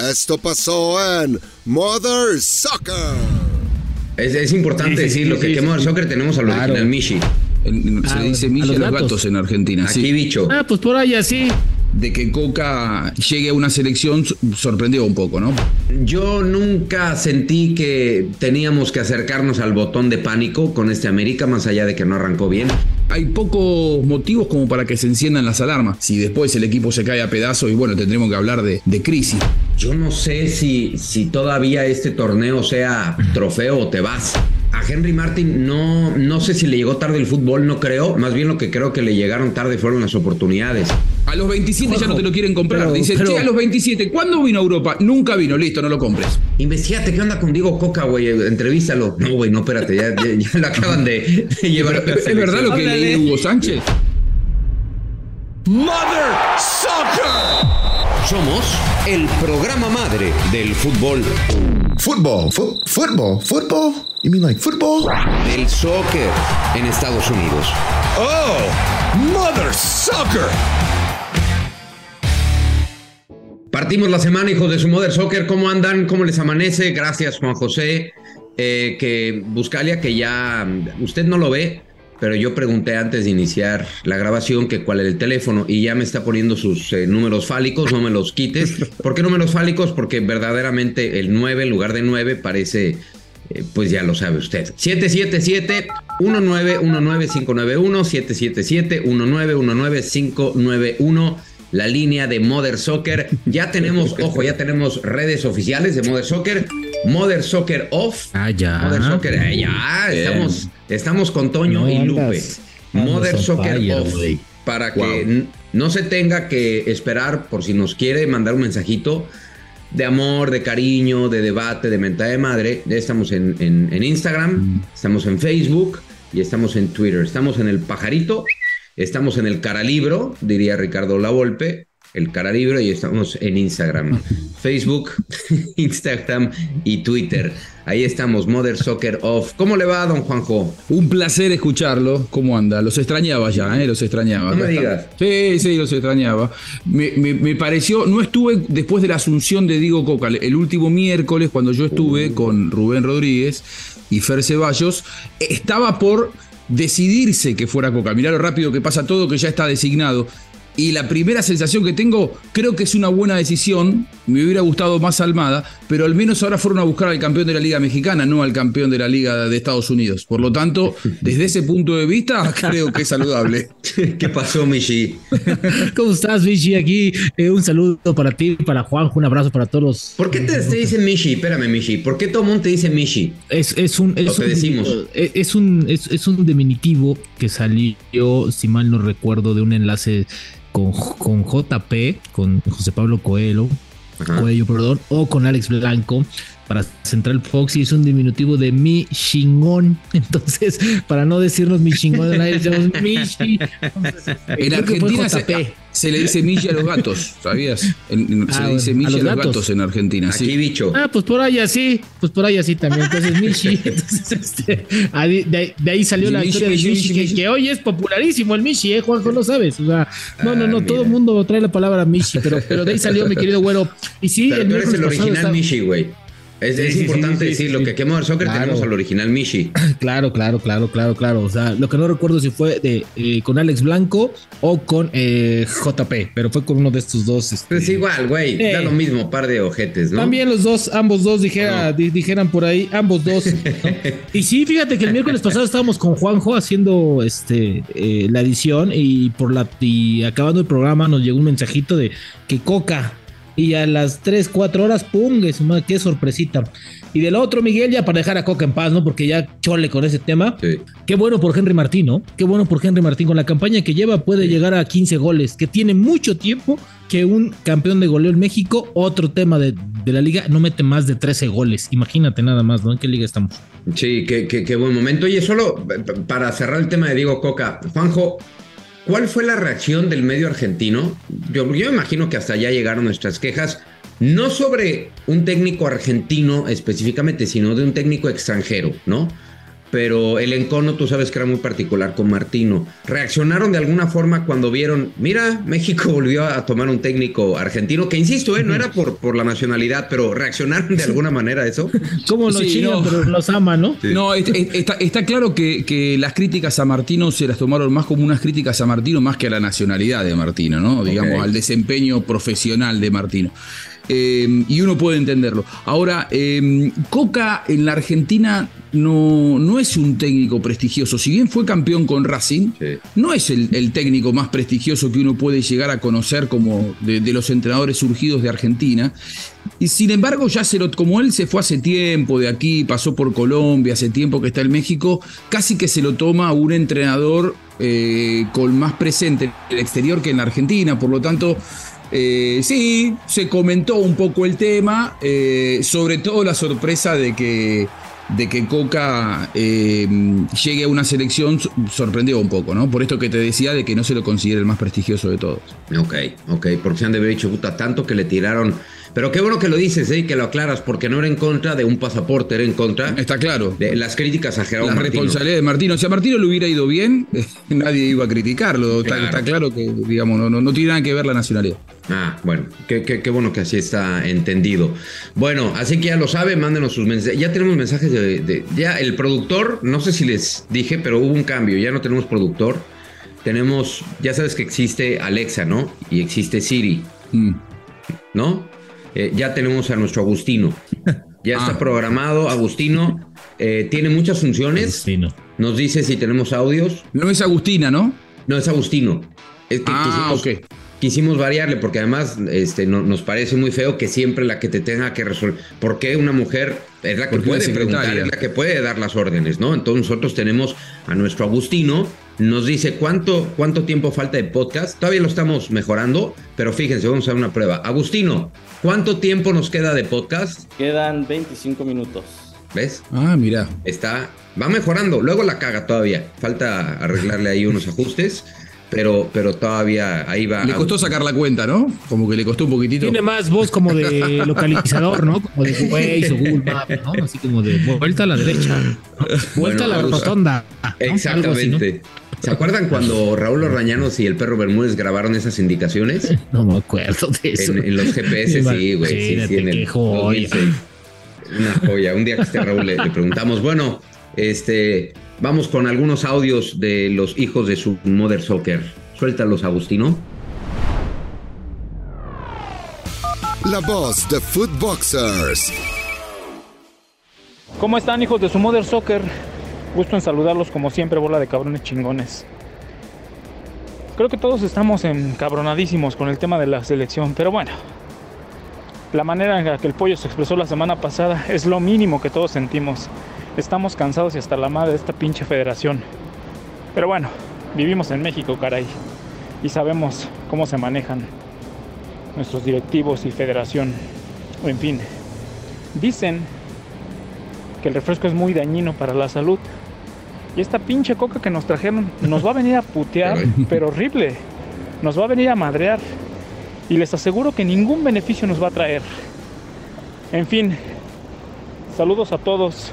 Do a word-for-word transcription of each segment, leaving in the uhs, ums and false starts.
Esto pasó en Mother Soccer. Es, es importante sí, sí, decirlo sí, que, sí, que Mother sí. Soccer tenemos al claro. original Mishi. El, se ah, dice Mishi a los, los gatos. gatos en Argentina. Aquí sí. bicho. Ah, pues por ahí así. De que Coca llegue a una selección sorprendió un poco, ¿no? Yo nunca sentí que teníamos que acercarnos al botón de pánico con este América, más allá de que no arrancó bien. Hay pocos motivos como para que se enciendan las alarmas. Si después el equipo se cae a pedazos y bueno, tendremos que hablar de, de crisis. Yo no sé si, si todavía este torneo sea trofeo o te vas. A Henry Martin no, no sé si le llegó tarde el fútbol, no creo. Más bien lo que creo que le llegaron tarde fueron las oportunidades. A los veintisiete Ojo, ya no te lo quieren comprar. Pero, Dicen, pero... che, a los veintisiete, ¿cuándo vino a Europa? Nunca vino, listo, no lo compres. Investígate, ¿qué onda con Diego Coca, güey? Entrevístalo. No, güey, no, espérate, ya, ya, ya lo acaban de, de llevar. Pero, ¿es verdad lo que leí Hugo Sánchez? Mother Soccer. Somos el programa madre del fútbol. Fútbol, fu- fútbol, fútbol. You mean like football? Del soccer en Estados Unidos. Oh, Mother Soccer. Partimos la semana, hijos de su Mother Soccer. ¿Cómo andan? ¿Cómo les amanece? Gracias, Juan José. Eh, que Buscalia, que ya usted no lo ve, pero yo pregunté antes de iniciar la grabación que cuál era el teléfono y ya me está poniendo sus eh, números fálicos, no me los quites. ¿Por qué números fálicos? Porque verdaderamente el nueve en lugar de nueve parece, eh, pues ya lo sabe usted. siete siete siete, uno nueve uno nueve, cinco nueve uno, siete siete siete, uno nueve uno nueve, cinco nueve uno. La línea de Mother Soccer. Ya tenemos, ojo, ya tenemos redes oficiales de Mother Soccer. Mother Soccer Off. Ah, ya. Mother Soccer, eh, ya. Estamos, estamos con Toño no, y Lupe. Andas, Mother andas Soccer fire, Off. Wey. Para wow. que n- no se tenga que esperar por si nos quiere mandar un mensajito de amor, de cariño, de debate, de mentada de madre. Ya estamos en, en, en Instagram, mm. estamos en Facebook y estamos en Twitter. Estamos en el Pajarito. Estamos en el Caralibro, diría Ricardo Lavolpe, el Caralibro, y estamos en Instagram, Facebook, Instagram y Twitter. Ahí estamos, Mother Soccer Off. ¿Cómo le va, don Juanjo? Un placer escucharlo. ¿Cómo anda? Los extrañaba ya, ¿eh? Los extrañaba. No me digas. Sí, sí, los extrañaba. Me, me, me pareció, no estuve después de la asunción de Diego Coca, el último miércoles cuando yo estuve uh. con Rubén Rodríguez y Fer Ceballos, estaba por decidirse que fuera Coca. Mirá lo rápido que pasa todo, que ya está designado. Y la primera sensación que tengo, creo que es una buena decisión. Me hubiera gustado más Almada, pero al menos ahora fueron a buscar al campeón de la Liga Mexicana, no al campeón de la Liga de Estados Unidos. Por lo tanto, desde ese punto de vista, creo que es saludable. ¿Qué pasó, Michi? ¿Cómo estás, Michi? Aquí eh, un saludo para ti, para Juanjo, un abrazo para todos los... ¿Por qué te, te dicen Michi? Espérame, Michi. ¿Por qué todo el mundo te dice Michi? Es, es un... Es Lo que un, decimos. Es, es, un, es, es un diminutivo que salió, si mal no recuerdo, de un enlace... Con, con J P, con José Pablo Coelho, Coelho, perdón, o con Alex Blanco para Central Fox, y es un diminutivo de mi chingón. Entonces, para no decirnos mi chingón, decimos Michi. Entonces, en Argentina se, se le dice Michi a los gatos, ¿sabías? En, ah, se le dice Michi a los, a los gatos? gatos en Argentina. Aquí, sí. bicho. Ah, pues por ahí así, pues por ahí así también. Entonces, Michi. Entonces, este, ahí, de, de ahí salió la historia de Michi, Michi, que, Michi. que hoy es popularísimo el Michi, ¿eh, Juanjo? Lo sabes. O sea, no, no, no, ah, todo el mundo trae la palabra Michi, pero, pero de ahí salió mi querido güero. Y sí, pero el tú eres el original está... Michi, güey. Es, sí, es sí, importante sí, sí, decirlo, sí, que aquí en Mother Soccer claro. tenemos al original Michi. Claro, claro, claro, claro, claro. O sea, lo que no recuerdo si fue de eh, con Alex Blanco o con eh, J P, pero fue con uno de estos dos. Este... Pues igual, güey, eh, da lo mismo, par de ojetes, ¿no? También los dos, ambos dos dijera, no. di, dijeran por ahí, ambos dos. ¿no? Y sí, fíjate que el miércoles pasado estábamos con Juanjo haciendo este eh, la edición y por la y acabando el programa nos llegó un mensajito de que Coca. Y a las tres, cuatro horas, ¡pum! ¡Qué sorpresita! Y del otro, Miguel, ya para dejar a Coca en paz, ¿no? Porque ya chole con ese tema. Sí. Qué bueno por Henry Martín, ¿no? Qué bueno por Henry Martín. Con la campaña que lleva puede sí. llegar a quince goles, que tiene mucho tiempo que un campeón de goleo en México, otro tema de, de la liga, no mete más de trece goles. Imagínate nada más, ¿no? ¿En qué liga estamos? Sí, qué, qué, qué buen momento. Oye, solo para cerrar el tema de Diego Coca, Juanjo, ¿cuál fue la reacción del medio argentino? Yo, yo me imagino que hasta allá llegaron nuestras quejas, no sobre un técnico argentino específicamente, sino de un técnico extranjero, ¿no? pero el encono tú sabes que era muy particular con Martino. ¿Reaccionaron de alguna forma cuando vieron, mira, México volvió a tomar un técnico argentino, que insisto, eh, no era por, por la nacionalidad, pero reaccionaron de alguna manera a eso? Como los Sí, chinos, no. pero los aman, ¿no? Sí. No, est- est- está, está claro que, que las críticas a Martino se las tomaron más como unas críticas a Martino más que a la nacionalidad de Martino, ¿no? Digamos, Ok. al desempeño profesional de Martino. Eh, y uno puede entenderlo. Ahora, eh, Coca en la Argentina no, no es un técnico prestigioso. Si bien fue campeón con Racing, Sí. no es el, el técnico más prestigioso que uno puede llegar a conocer como de, de los entrenadores surgidos de Argentina. Y sin embargo, ya se lo, como él se fue hace tiempo de aquí, pasó por Colombia, hace tiempo que está en México, casi que se lo toma un entrenador eh, con más presente en el exterior que en la Argentina. Por lo tanto, eh, sí, se comentó un poco el tema, eh, sobre todo la sorpresa de que, de que Coca eh, llegue a una selección sorprendió un poco, ¿no? Por esto que te decía de que no se lo considera el más prestigioso de todos. Ok, ok, porque se han de haber dicho, puta, tanto que le tiraron. Pero qué bueno que lo dices, ¿eh? Que lo aclaras, porque no era en contra de un pasaporte, era en contra Está claro. de las críticas a Gerardo La Martino. responsabilidad de Martino. Si a Martino le hubiera ido bien, eh, nadie iba a criticarlo. Está Claro. está claro que, digamos, no, no, no tiene nada que ver la nacionalidad. Ah, bueno, qué, qué, qué bueno que así está entendido. Bueno, así que ya lo sabe, mándenos sus mensajes. Ya tenemos mensajes de, de- ya el productor, no sé si les dije, pero hubo un cambio, ya no tenemos productor. Tenemos, ya sabes que existe Alexa, ¿no? Y existe Siri, Mm. ¿no? Eh, ya tenemos a nuestro Agustino. Ya está Ah. programado, Agustino. eh, tiene muchas funciones. Sí, no. Nos dice si tenemos audios. No es Agustina, ¿no? No, es Agustino. Es que Ah, quisimos, ok. quisimos variarle porque además este, no- nos parece muy feo que siempre la que te tenga que resolver. ¿Por qué una mujer es la que Porque una puede preguntar, secretaria. es la que puede dar las órdenes, ¿no? Entonces nosotros tenemos a nuestro Agustino, nos dice cuánto, cuánto tiempo falta de podcast. Todavía lo estamos mejorando, pero fíjense, vamos a hacer una prueba. Agustino, ¿cuánto tiempo nos queda de podcast? Quedan veinticinco minutos. ¿Ves? Ah, mira. Está, va mejorando, luego la caga todavía. Falta arreglarle ahí unos ajustes, pero, pero todavía ahí va. Le costó sacar la cuenta, ¿no? Como que le costó un poquitito. Tiene más voz como de localizador, ¿no? Como de Waze o Google Maps, ¿no? Así como de vuelta a la derecha, ¿no? Vuelta Bueno, a la vamos a- rotonda. ¿no? Algo así, ¿no? Exactamente. ¿Se acuerdan cuando Raúl Orrañanos y el perro Bermúdez grabaron esas indicaciones? No me acuerdo de eso. En, en los G P S, sí, güey. Sí, sí, Imagínate, en el qué joya. dos mil seis. Una joya. Un día que esté Raúl le, le preguntamos, bueno, este, vamos con algunos audios de los hijos de su Mother Soccer. Suéltalos, Agustino. La voz de Footboxers. ¿Cómo están, hijos de su Mother Soccer? Gusto en saludarlos como siempre, bola de cabrones chingones. Creo que todos estamos encabronadísimos con el tema de la selección, pero bueno, la manera en la que el pollo se expresó la semana pasada es lo mínimo que todos sentimos. Estamos cansados y hasta la madre de esta pinche federación. Pero bueno, vivimos en México, caray, y sabemos cómo se manejan nuestros directivos y federación. O en fin, dicen que el refresco es muy dañino para la salud. Y esta pinche coca que nos trajeron nos va a venir a putear, pero horrible. Nos va a venir a madrear. Y les aseguro que ningún beneficio nos va a traer. En fin, saludos a todos.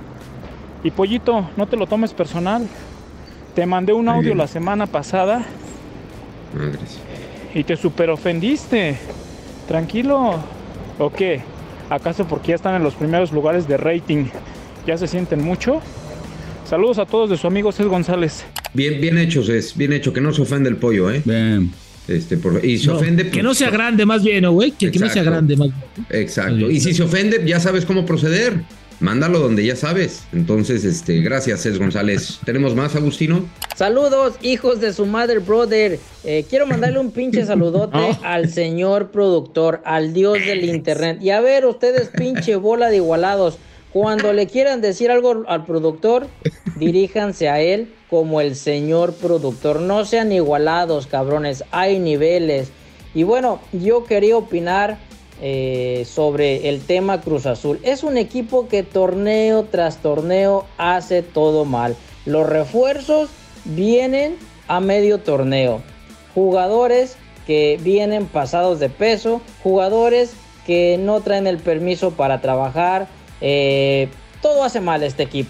Y Pollito, no te lo tomes personal. Te mandé un audio la semana pasada Madres. y te super ofendiste. Tranquilo. ¿O qué? ¿Acaso porque ya están en los primeros lugares de rating ya se sienten mucho? Saludos a todos de su amigo Cés González. Bien, bien hecho, es bien hecho, que no se ofende el pollo, ¿eh? Bien. Este, por, y se No, ofende. que pues, no sea grande más bien, ¿no, güey? Que, que no sea Exacto. grande más bien. Exacto. Y si se ofende, ya sabes cómo proceder. Mándalo donde ya sabes. Entonces, este, gracias, Cés González. ¿Tenemos más, Agustino? Saludos, hijos de su madre, brother. Eh, quiero mandarle un pinche saludote Oh. al señor productor, al dios del internet. Y a ver, ustedes, pinche bola de igualados, cuando le quieran decir algo al productor, diríjanse a él como el señor productor. No sean igualados, cabrones. Hay niveles. Y bueno, yo quería opinar eh, sobre el tema Cruz Azul. Es un equipo que torneo tras torneo hace todo mal. Los refuerzos vienen a medio torneo. Jugadores que vienen pasados de peso. Jugadores que no traen el permiso para trabajar. Eh, todo hace mal este equipo.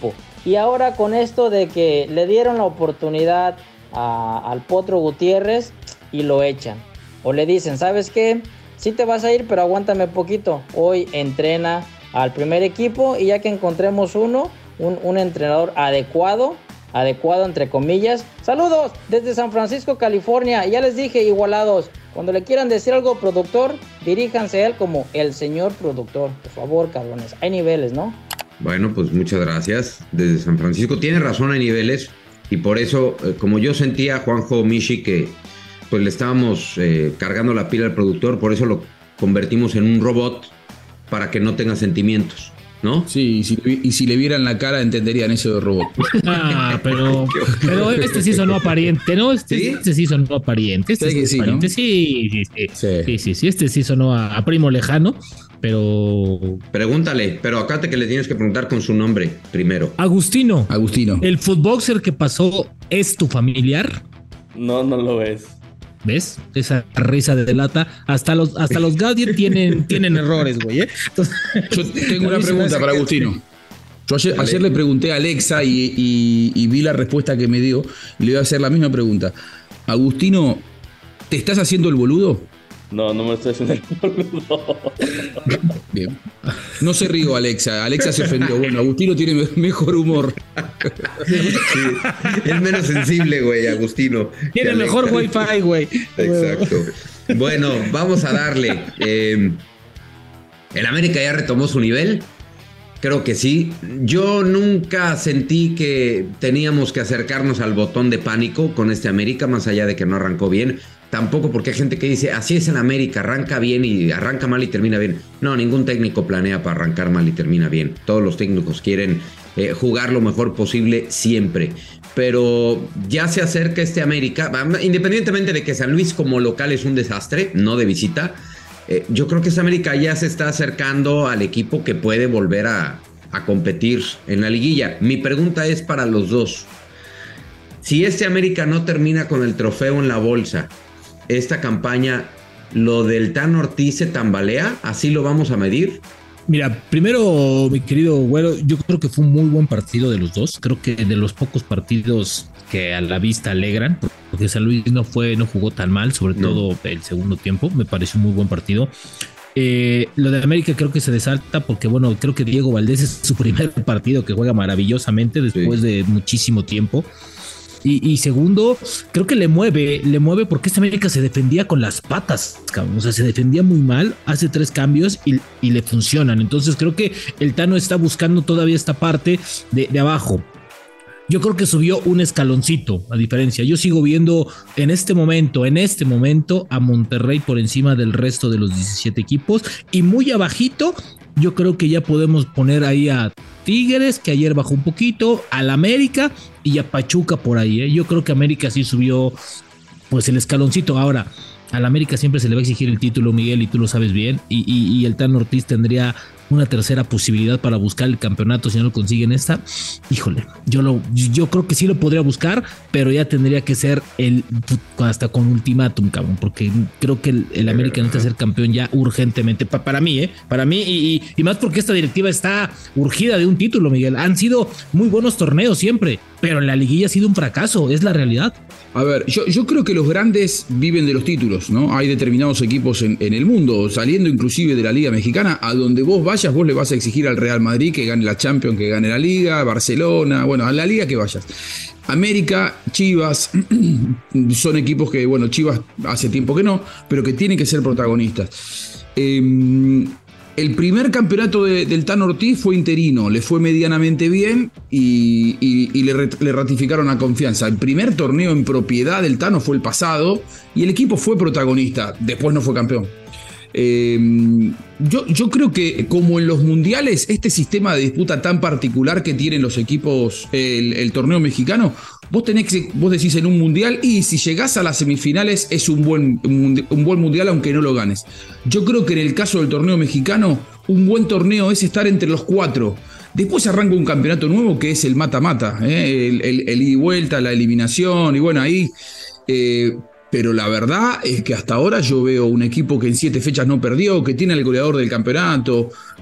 Y ahora con esto de que le dieron la oportunidad a, al Potro Gutiérrez y lo echan. O le dicen, ¿sabes qué? Sí te vas a ir, pero aguántame poquito. Hoy entrena al primer equipo y ya que encontremos uno, un, un entrenador adecuado, adecuado entre comillas. Saludos desde San Francisco, California. Ya les dije, igualados, cuando le quieran decir algo productor, diríjanse a él como el señor productor. Por favor, cabrones, hay niveles, ¿no? Bueno, pues muchas gracias desde San Francisco. Tiene razón, hay niveles y por eso, eh, como yo sentía a Juanjo Mishi que pues le estábamos eh, cargando la pila al productor, por eso lo convertimos en un robot para que no tenga sentimientos, ¿no? Sí, y si, y si le vieran la cara entenderían eso de robot. Ah, pero, pero este sí sonó aparente, ¿no? Este sí, este sí sonó aparente. Este sí, sí, aparente. ¿no? Sí, sí, sí, Sí. sí, sí, sí, este sí sonó a, a primo lejano, pero... Pregúntale, pero acá que le tienes que preguntar con su nombre primero. Agustino, Agustino. ¿el footboxer que pasó es tu familiar? No, no lo es. ¿Ves? Esa risa de delata. Hasta los, hasta los Gaudier tienen, tienen errores, güey, ¿eh? Entonces, Yo tengo una pregunta para Agustino. Yo ayer, ayer le pregunté a Alexa y, y, y vi la respuesta que me dio. Y le voy a hacer la misma pregunta. Agustino, ¿te estás haciendo el boludo? No, no me estoy haciendo el boludo. Bien. No se río, Alexa. Alexa se ofendió. Bueno, Agustino tiene me- mejor humor. Sí, es menos sensible, güey, Agustino. tiene Que mejor Alexa. wifi, güey. Exacto. Bueno, vamos a darle. Eh, ¿el América ya retomó su nivel? Creo que sí. Yo nunca sentí que teníamos que acercarnos al botón de pánico con este América, más allá de que no arrancó bien. Tampoco porque hay gente que dice, así es en América, arranca bien y arranca mal y termina bien. No, ningún técnico planea para arrancar mal y termina bien. Todos los técnicos quieren eh, jugar lo mejor posible siempre. Pero ya se acerca este América, independientemente de que San Luis como local es un desastre, no de visita. Eh, yo creo que este América ya se está acercando al equipo que puede volver a, a competir en la liguilla. Mi pregunta es para los dos. Si este América no termina con el trofeo en la bolsa, esta campaña, ¿lo del Tan Ortiz se tambalea? ¿Así lo vamos a medir? Mira, primero, mi querido güero, yo creo que fue un muy buen partido de los dos. Creo que de los pocos partidos que a la vista alegran, porque San Luis no fue, no jugó tan mal, sobre No. todo el segundo tiempo. Me pareció un muy buen partido. Eh, lo de América creo que se desalta porque, bueno, creo que Diego Valdés es su primer partido que juega maravillosamente después Sí. de muchísimo tiempo. Y, y segundo, creo que le mueve, le mueve porque este América se defendía con las patas, cabrón. O sea, se defendía muy mal, hace tres cambios y, y le funcionan. Entonces creo que el Tano está buscando todavía esta parte de, de abajo. Yo creo que subió un escaloncito, a diferencia. Yo sigo viendo en este momento, en este momento, a Monterrey por encima del resto de los diecisiete equipos. Y muy abajito, yo creo que ya podemos poner ahí a Tigres, que ayer bajó un poquito, al América y a Pachuca por ahí, ¿eh? Yo creo que América sí subió pues el escaloncito. Ahora, al América siempre se le va a exigir el título, Miguel, y tú lo sabes bien. Y, y, y el Tan Ortiz tendría una tercera posibilidad para buscar el campeonato si no lo consiguen esta. Híjole, yo lo, yo creo que sí lo podría buscar, pero ya tendría que ser el hasta con ultimátum, cabrón, porque creo que el, el América necesita ser campeón ya urgentemente. Pa, para mí, ¿eh? Para mí, y, y, y más porque esta directiva está urgida de un título, Miguel. Han sido muy buenos torneos siempre, pero en la liguilla ha sido un fracaso, es la realidad. A ver, yo, yo creo que los grandes viven de los títulos, ¿no? Hay determinados equipos en, en el mundo, saliendo inclusive de la Liga Mexicana, a donde vos vayas, vos le vas a exigir al Real Madrid que gane la Champions, que gane la Liga, Barcelona, bueno, a la Liga que vayas. América, Chivas, son equipos que, bueno, Chivas hace tiempo que no, pero que tienen que ser protagonistas. Eh, El primer campeonato de, del Tan Ortiz fue interino, le fue medianamente bien y, y, y le, le ratificaron la confianza. El primer torneo en propiedad del Tano fue el pasado y el equipo fue protagonista, después no fue campeón. Eh, yo, yo creo que como en los mundiales, este sistema de disputa tan particular que tienen los equipos, el, el torneo mexicano, vos tenés que, vos decís en un mundial y si llegás a las semifinales es un buen, un, un buen mundial aunque no lo ganes. Yo creo que en el caso del torneo mexicano, un buen torneo es estar entre los cuatro. Después arranca un campeonato nuevo que es el mata-mata, ¿eh? el, el, el ida y vuelta, la eliminación y bueno, ahí... Eh, Pero la verdad es que hasta ahora yo veo un equipo que en siete fechas no perdió, que tiene al goleador del campeonato,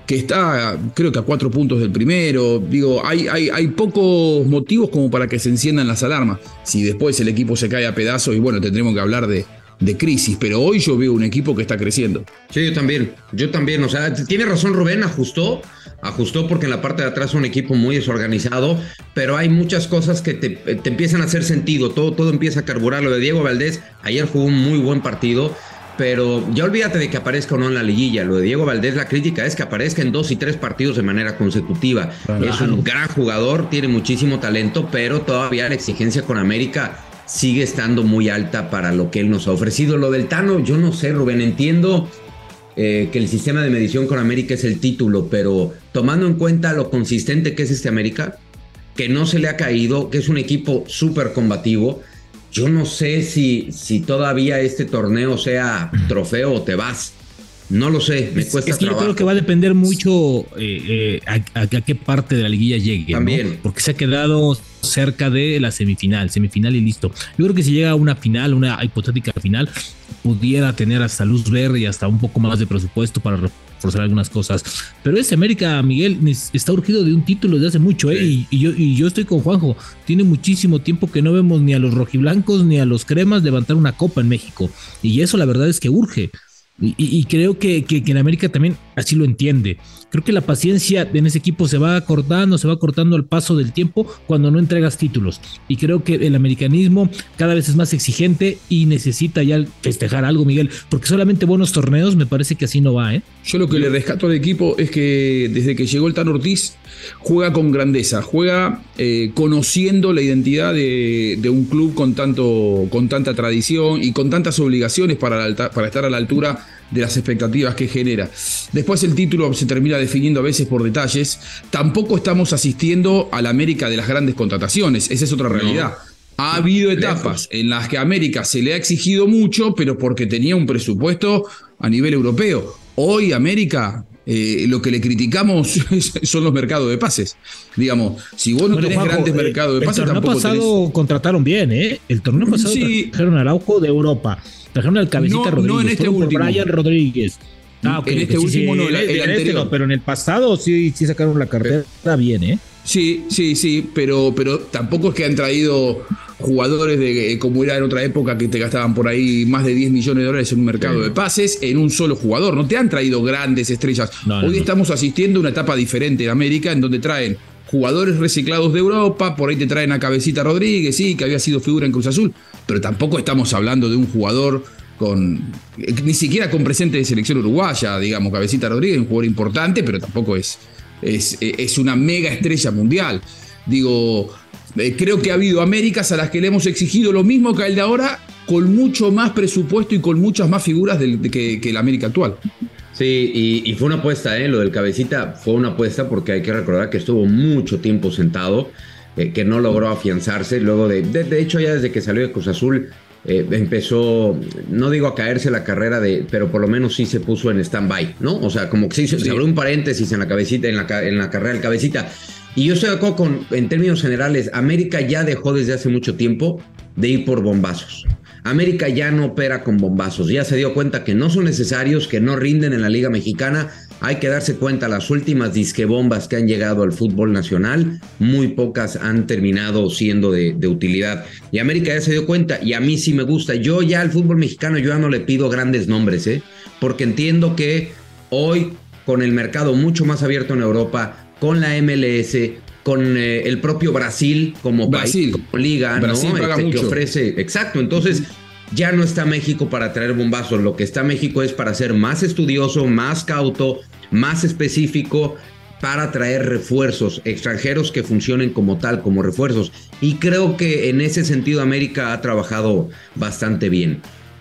que está creo que a cuatro puntos del primero. Digo, hay, hay, hay pocos motivos como para que se enciendan las alarmas. Si después el equipo se cae a pedazos, y bueno, tendremos que hablar de, de crisis, pero hoy yo veo un equipo que está creciendo. Sí, yo también, yo también, o sea, tiene razón Rubén, ajustó, ajustó porque en la parte de atrás es un equipo muy desorganizado, pero hay muchas cosas que te, te empiezan a hacer sentido, todo, todo empieza a carburar. Lo de Diego Valdés, ayer jugó un muy buen partido, pero ya olvídate de que aparezca o no en la liguilla. Lo de Diego Valdés, la crítica es que aparezca en dos y tres partidos de manera consecutiva. Claro. Es un gran jugador, tiene muchísimo talento, pero todavía la exigencia con América sigue estando muy alta para lo que él nos ha ofrecido. Lo del Tano, yo no sé, Rubén, entiendo eh, que el sistema de medición con América es el título, pero tomando en cuenta lo consistente que es este América, que no se le ha caído, que es un equipo súper combativo, yo no sé si, si todavía este torneo sea trofeo o te vas. No lo sé, me cuesta es que trabajo. Yo creo que va a depender mucho eh, eh, a, a, a qué parte de la liguilla llegue. También. ¿no? Porque se ha quedado cerca de la semifinal, semifinal y listo. Yo creo que si llega a una final, una hipotética final, pudiera tener hasta luz verde y hasta un poco más de presupuesto para reforzar algunas cosas. Pero ese América, Miguel, está urgido de un título desde hace mucho, ¿eh? Sí. Y, y, yo, y yo estoy con Juanjo. Tiene muchísimo tiempo que no vemos ni a los rojiblancos ni a los cremas levantar una copa en México. Y eso la verdad es que urge. Y, y, y creo que, que, que en América también así lo entiende. Creo que la paciencia en ese equipo se va cortando, se va cortando al paso del tiempo cuando no entregas títulos. Y creo que el americanismo cada vez es más exigente y necesita ya festejar algo, Miguel, porque solamente buenos torneos me parece que así no va, ¿eh? Yo lo que le rescato al equipo es que desde que llegó el Tano Ortiz juega con grandeza, juega eh, conociendo la identidad de, de un club con, tanto, con tanta tradición y con tantas obligaciones para, la, para estar a la altura de las expectativas que genera. Después el título se termina definiendo a veces por detalles. Tampoco estamos asistiendo a la América de las grandes contrataciones, esa es otra realidad. No. Ha habido etapas en las que a América se le ha exigido mucho, pero porque tenía un presupuesto a nivel europeo. Hoy América, eh, lo que le criticamos son los mercados de pases. Digamos, si vos no bueno, tenés Juanjo, grandes eh, mercados de pases, el tampoco pasado tenés... contrataron bien, ¿eh? El torneo pasado sí. trajeron a Araujo de Europa. Trajeron al Cabecita no, Rodríguez. No en este último. Brian Rodríguez. Ah, okay, en este sí, último sí, no, el, el, el anterior. Este no, pero en el pasado sí, sí sacaron la cartera pero, bien, ¿eh? Sí, sí, sí, pero, pero tampoco es que han traído jugadores de como era en otra época que te gastaban por ahí más de diez millones de dólares en un mercado sí. de pases en un solo jugador. No te han traído grandes estrellas. No, Hoy no, estamos no. asistiendo a una etapa diferente en América en donde traen jugadores reciclados de Europa, por ahí te traen a Cabecita Rodríguez, sí, que había sido figura en Cruz Azul, pero tampoco estamos hablando de un jugador con ni siquiera con presente de selección uruguaya, digamos. Cabecita Rodríguez, un jugador importante, pero tampoco es, es, es una mega estrella mundial. Digo, eh, creo que ha habido Américas a las que le hemos exigido lo mismo que al de ahora, con mucho más presupuesto y con muchas más figuras de, de que, que la América actual. Sí, y, y fue una apuesta, ¿eh? Lo del Cabecita fue una apuesta porque hay que recordar que estuvo mucho tiempo sentado, eh, que no logró afianzarse. Luego de, de, de hecho, ya desde que salió de Cruz Azul, Eh, empezó, no digo a caerse la carrera de, pero por lo menos sí se puso en stand-by, ¿no? O sea, como que se, hizo, sí. se abrió un paréntesis en la cabecita, en la, en la carrera del Cabecita. Y yo estoy de acuerdo con, en términos generales, América ya dejó desde hace mucho tiempo de ir por bombazos. América ya no opera con bombazos, ya se dio cuenta que no son necesarios, que no rinden en la Liga Mexicana. Hay que darse cuenta, las últimas disquebombas que han llegado al fútbol nacional, muy pocas han terminado siendo de, de utilidad. Y América ya se dio cuenta, y a mí sí me gusta. Yo ya al fútbol mexicano, yo ya no le pido grandes nombres, ¿eh? Porque entiendo que hoy, con el mercado mucho más abierto en Europa, con la M L S, con eh, el propio Brasil como Brasil. país, como liga, Brasil ¿no? paga Este, mucho. que ofrece, exacto, entonces ya no está México para traer bombazos, lo que está México es para ser más estudioso, más cauto, más específico, para traer refuerzos extranjeros que funcionen como tal, como refuerzos, y creo que en ese sentido América ha trabajado bastante bien.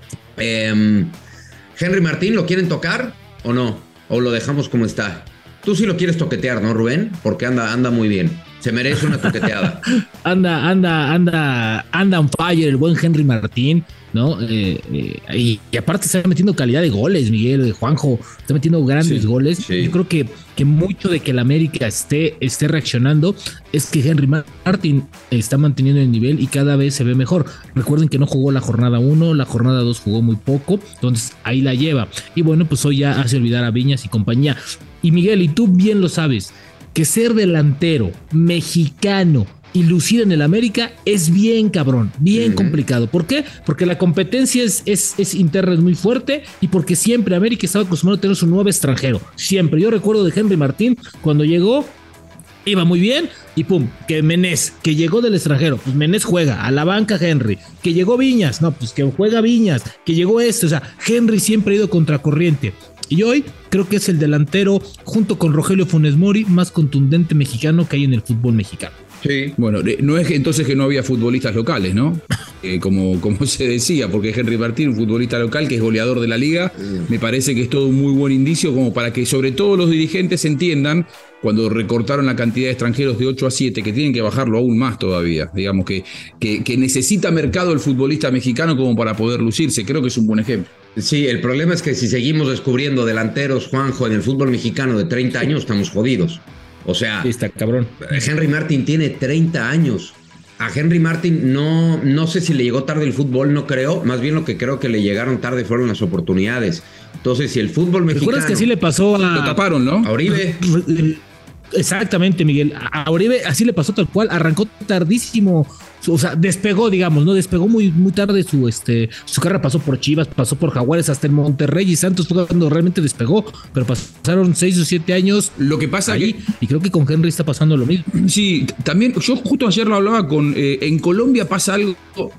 Eh, Henry Martín, ¿lo quieren tocar o no? ¿O lo dejamos como está? Tú sí lo quieres toquetear, ¿no, Rubén? Porque anda, anda muy bien. Se merece una toqueteada. anda, anda, anda, anda on fire el buen Henry Martín, ¿no? Eh, eh, y, y aparte está metiendo calidad de goles, Miguel, de Juanjo, está metiendo grandes sí, goles. Sí. Yo creo que, que mucho de que el América esté, esté reaccionando es que Henry Martín está manteniendo el nivel y cada vez se ve mejor. Recuerden que no jugó la jornada uno, la jornada dos jugó muy poco, entonces ahí la lleva. Y bueno, pues hoy ya hace olvidar a Viñas y compañía. Y Miguel, y tú bien lo sabes, que ser delantero mexicano y lucir en el América es bien cabrón, bien uh-huh. complicado. ¿Por qué? Porque la competencia es, es, es interna, es muy fuerte, y porque siempre América estaba acostumbrado a tener su nuevo extranjero. Siempre. Yo recuerdo de Henry Martín, cuando llegó, iba muy bien, y pum, que Menés, que llegó del extranjero, pues Menés juega, a la banca Henry, que llegó Viñas, no, pues que juega Viñas, que llegó este, o sea, Henry siempre ha ido contracorriente. Y hoy creo que es el delantero, junto con Rogelio Funes Mori, más contundente mexicano que hay en el fútbol mexicano. Sí. Bueno, no es entonces que no había futbolistas locales, ¿no? Eh, como, como se decía, porque Henry Martín, un futbolista local que es goleador de la liga, me parece que es todo un muy buen indicio como para que sobre todo los dirigentes entiendan, cuando recortaron la cantidad de extranjeros de ocho a siete, que tienen que bajarlo aún más todavía, digamos que, que, que necesita mercado el futbolista mexicano como para poder lucirse. Creo que es un buen ejemplo. Sí, el problema es que si seguimos descubriendo delanteros, Juanjo, en el fútbol mexicano de treinta años, estamos jodidos. O sea, sí, está cabrón. Henry Martin tiene treinta años. A Henry Martin no, no sé si le llegó tarde el fútbol, no creo. Más bien lo que creo que le llegaron tarde fueron las oportunidades. Entonces, si el fútbol mexicano... ¿Recuerdas que así le pasó a... Lo taparon, ¿no? A Oribe. Exactamente, Miguel. A Oribe así le pasó tal cual. Arrancó tardísimo. O sea, despegó, digamos, ¿no? Despegó muy, muy tarde su, este, su carrera. Pasó por Chivas, pasó por Jaguares, hasta el Monterrey y Santos fue cuando realmente despegó. Pero pasaron seis o siete años. Lo que pasa ahí, que... y creo que con Henry está pasando lo mismo. Sí, también, yo justo ayer lo hablaba con... Eh, en Colombia pasa algo...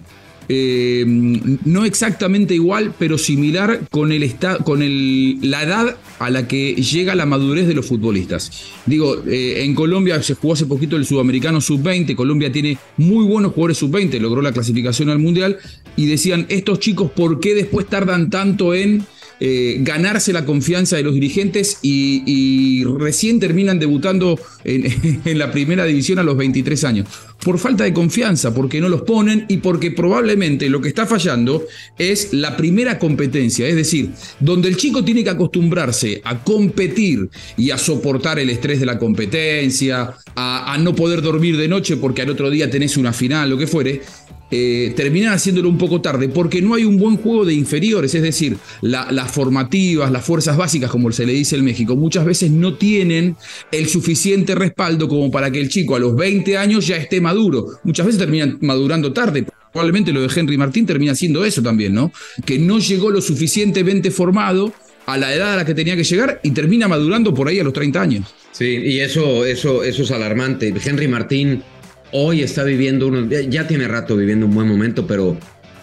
Eh, no exactamente igual, pero similar con el esta, con el, la edad a la que llega la madurez de los futbolistas. Digo, eh, en Colombia se jugó hace poquito el Sudamericano sub veinte, Colombia tiene muy buenos jugadores sub veinte, logró la clasificación al Mundial, y decían, estos chicos, ¿por qué después tardan tanto en eh, ganarse la confianza de los dirigentes y, y recién terminan debutando en, en la primera división a los veintitrés años? Por falta de confianza, porque no los ponen y porque probablemente lo que está fallando es la primera competencia, es decir, donde el chico tiene que acostumbrarse a competir y a soportar el estrés de la competencia, a, a no poder dormir de noche porque al otro día tenés una final, lo que fuere. Eh, terminan haciéndolo un poco tarde porque no hay un buen juego de inferiores, es decir, la, las formativas, las fuerzas básicas, como se le dice en México, muchas veces no tienen el suficiente respaldo como para que el chico a los veinte años ya esté maduro. Muchas veces terminan madurando tarde. Probablemente lo de Henry Martín termina siendo eso también, ¿no? Que no llegó lo suficientemente formado a la edad a la que tenía que llegar y termina madurando por ahí a los treinta años. Sí, y eso, eso, eso es alarmante. Henry Martín hoy está viviendo, uno, ya tiene rato viviendo un buen momento, pero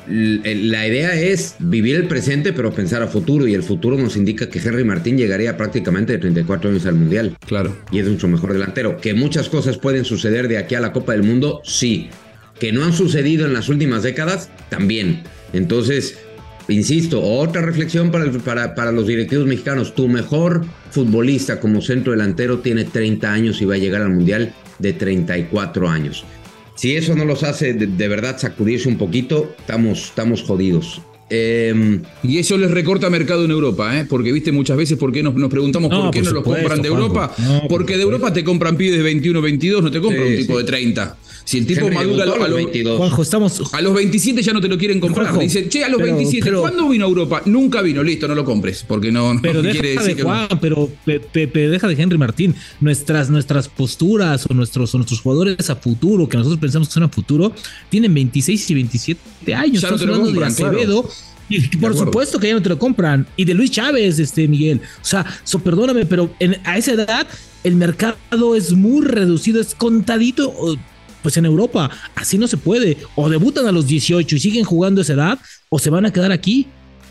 la idea es vivir el presente, pero pensar a futuro, y el futuro nos indica que Henry Martín llegaría prácticamente de treinta y cuatro años al Mundial. Claro. Y es nuestro mejor delantero. Que muchas cosas pueden suceder de aquí a la Copa del Mundo, sí. Que no han sucedido en las últimas décadas, también. Entonces, insisto, otra reflexión para, el, para, para los directivos mexicanos. Tu mejor futbolista como centro delantero tiene treinta años y va a llegar al Mundial de treinta y cuatro años. Si eso no los hace de, de verdad sacudirse un poquito, estamos, estamos jodidos. Eh, y eso les recorta mercado en Europa, ¿eh? Porque viste muchas veces por qué nos, nos preguntamos no, por qué por no supuesto, los compran de Europa. No, porque de Europa te compran pibes de veintiuno, veintidós, no te compran sí, un tipo sí. de treinta. Si el tipo Henry madura a los, a los veintidós. Juanjo, estamos... a los veintisiete ya no te lo quieren comprar. Juanjo, dicen, che, a los pero, veintisiete, pero... ¿cuándo vino a Europa? Nunca vino, listo, no lo compres. Porque no, no pero quiere deja decir de que Juan, no. Pero pe, pe, pe, deja de Henry Martín. Nuestras, nuestras posturas o nuestros, o nuestros jugadores a futuro, que nosotros pensamos que son a futuro, tienen veintiséis y veintisiete años. Ya no te lo hablando compran, de Acevedo. Claro. Y por supuesto que ya no te lo compran. Y de Luis Chávez, este Miguel. O sea, so, perdóname, pero en, a esa edad el mercado es muy reducido, es contadito. Pues en Europa así no se puede. O debutan a los dieciocho y siguen jugando a esa edad, o se van a quedar aquí.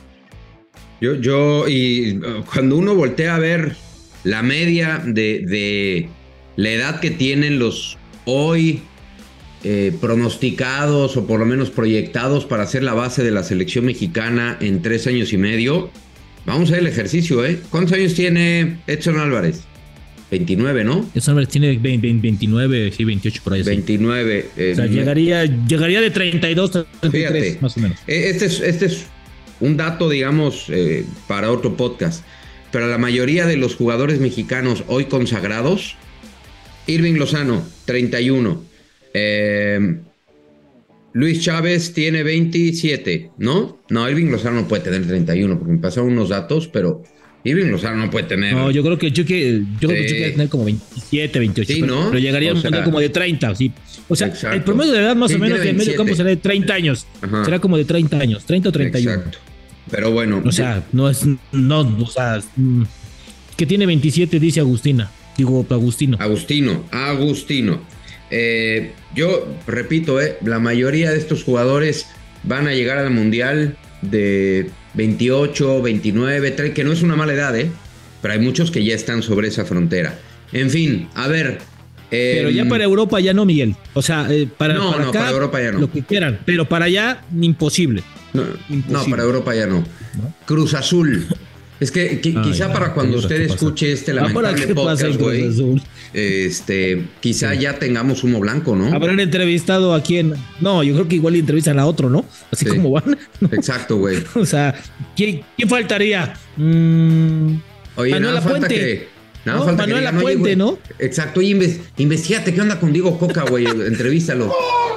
Yo, yo, y cuando uno voltea a ver la media de, de la edad que tienen los hoy eh, pronosticados o por lo menos proyectados para ser la base de la selección mexicana en tres años y medio, vamos a ver el ejercicio, ¿eh? ¿Cuántos años tiene Edson Álvarez? veintinueve, ¿no? Edson Álvarez tiene veinte, veintinueve, sí, veintiocho por ahí. veintinueve. Eh, o sea, llegaría, llegaría de treinta y dos, treinta y tres, fíjate, más o menos. Este es, este es un dato, digamos, eh, para otro podcast. Pero la mayoría de los jugadores mexicanos hoy consagrados, Irving Lozano, treinta y uno. Eh, Luis Chávez tiene veintisiete, ¿no? No, Irving Lozano no puede tener treinta y uno, porque me pasaron unos datos, pero Irving Lozano no puede tener. No, yo creo que el Chucky, yo creo que el Chucky debe tener como veintisiete, veintiocho. Sí, pero, ¿no? pero llegaría O a un sea, mundial como de treinta, sí. O sea, exacto. el promedio de edad más Sí, o menos tiene del medio campo veintisiete. será de treinta años. Ajá. Será como de treinta años, treinta o treinta y uno. Exacto. Pero bueno. O sea, no es, no, o sea, mm, que tiene veintisiete, dice Agustina. Digo, Agustino. Agustino, Agustino. Eh, yo repito, eh, la mayoría de estos jugadores van a llegar al mundial de veintiocho, veintinueve, treinta, que no es una mala edad, ¿eh? Pero hay muchos que ya están sobre esa frontera. En fin, a ver. Eh, Pero ya para Europa ya no, Miguel. O sea, eh, para, no, para no, acá, para Europa ya no. lo que quieran. Pero para allá, imposible. No, no, para Europa ya no. ¿No? Cruz Azul. Es que, que Ay, quizá no, para cuando ¿qué usted pasa? escuche este Ahora, lamentable ¿qué pasa en podcast, Cruz güey, Azul? este, quizá ya tengamos humo blanco, ¿no? Habrán entrevistado a quién. No, yo creo que igual entrevistan a otro, ¿no? Así Sí. como van. ¿no? Exacto, güey. O sea, ¿quién, quién faltaría? Mm, Oye, Manuel nada falta Lapuente. que... Nada No, falta Manuel que digan, oye, Lapuente, güey, ¿no? Exacto, oye, inves- investigate, ¿qué onda con Diego Coca, güey? Entrevístalo.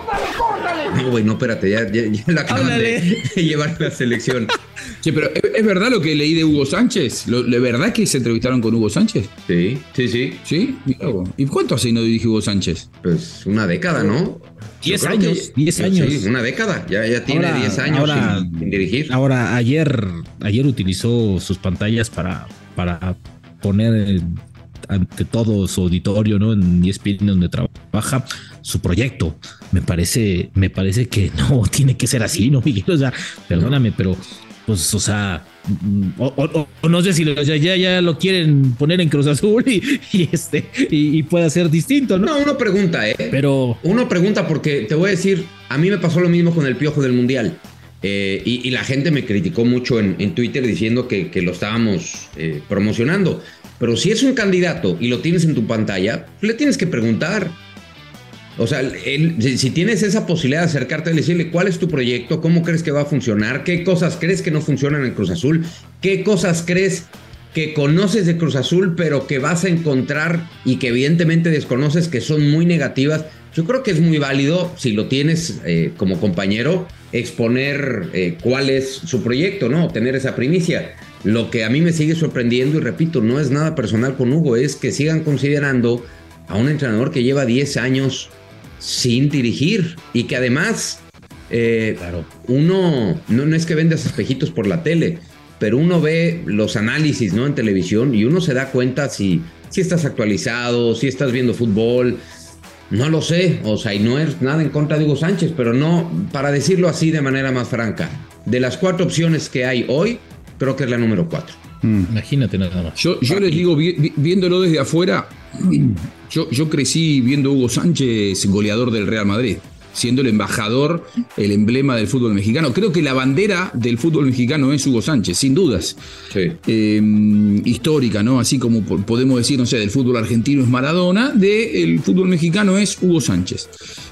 No, güey, no, espérate, ya, ya, ya la acaban de, Háblale. de llevar a la selección. Che, pero ¿es, es verdad lo que leí de Hugo Sánchez? ¿Lo, ¿De verdad que se entrevistaron con Hugo Sánchez? Sí, sí, sí. ¿Sí? Mirá vos. ¿Y cuánto hace no dirige Hugo Sánchez? Pues una década, ¿no? Diez Yo creo que- años, diez años. Sí, una década. Ya, ya tiene Ahora- diez años ahora- sin, sin dirigir. Ahora, ayer, ayer utilizó sus pantallas para, para poner eh, ante todo su auditorio, ¿no? En E S P N donde trabaja su proyecto. Me parece, me parece que no tiene que ser así, ¿no, Miguel? O sea, perdóname, pero pues, o sea, o, o- o no sé si lo- ya, ya, ya lo quieren poner en Cruz Azul y, y este y, y pueda ser distinto, ¿no? No, uno pregunta, ¿eh? Pero Uno pregunta porque te voy a decir, a mí me pasó lo mismo con el Piojo del Mundial. Eh, y, y la gente me criticó mucho en, en Twitter diciendo que, que lo estábamos eh, promocionando. Pero si es un candidato y lo tienes en tu pantalla, le tienes que preguntar. O sea, él, si, si tienes esa posibilidad de acercarte y decirle cuál es tu proyecto, cómo crees que va a funcionar, qué cosas crees que no funcionan en Cruz Azul, qué cosas crees que conoces de Cruz Azul, pero que vas a encontrar y que evidentemente desconoces que son muy negativas. Yo creo que es muy válido, si lo tienes eh, como compañero, exponer eh, cuál es su proyecto, ¿no? Tener esa primicia. Lo que a mí me sigue sorprendiendo, y repito, no es nada personal con Hugo, es que sigan considerando a un entrenador que lleva diez años sin dirigir y que además eh, claro, uno, no, no es que vendas espejitos por la tele, pero uno ve los análisis, ¿no? En televisión y uno se da cuenta si, si estás actualizado, si estás viendo fútbol. No lo sé, o sea, y no es nada en contra de Hugo Sánchez, pero no, para decirlo así de manera más franca, de las cuatro opciones que hay hoy, creo que es la número cuatro. imagínate nada más. Yo, yo les digo, vi- vi- viéndolo desde afuera, yo, yo crecí viendo a Hugo Sánchez goleador del Real Madrid, siendo el embajador, el emblema del fútbol mexicano. Creo que la bandera del fútbol mexicano es Hugo Sánchez, sin dudas. Sí. Eh, histórica, ¿no? Así como po- podemos decir, no sé, del fútbol argentino es Maradona, del fútbol mexicano es Hugo Sánchez.